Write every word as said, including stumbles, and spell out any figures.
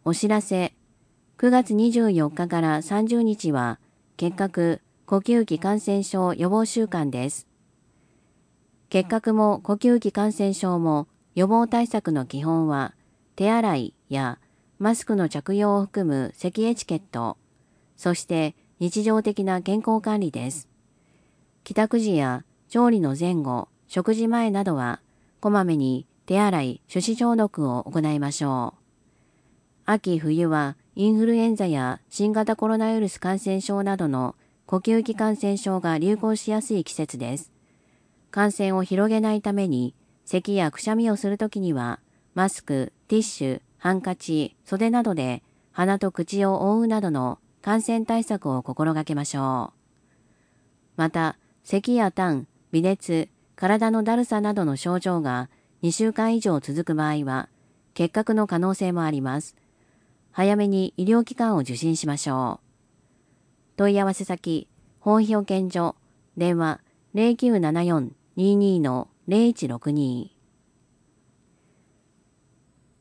お知らせ。くがつにじゅうよっかからさんじゅうにちは結核・呼吸器感染症予防週間です。結核も呼吸器感染症も予防対策の基本は手洗いやマスクの着用を含む咳エチケット、そして日常的な健康管理です。帰宅時や調理の前後、食事前などはこまめに手洗い、手指消毒を行いましょう。秋冬はインフルエンザや新型コロナウイルス感染症などの呼吸器感染症が流行しやすい季節です。感染を広げないために、咳やくしゃみをするときには、マスク、ティッシュ、ハンカチ、袖などで鼻と口を覆うなどの感染対策を心がけましょう。また、咳や痰、微熱、体のだるさなどの症状がにしゅうかん以上続く場合は、結核の可能性もあります。早めに医療機関を受診しましょう。問い合わせ先、本被保健所、電話 ゼロきゅうななよん にーにー ゼロいちろくに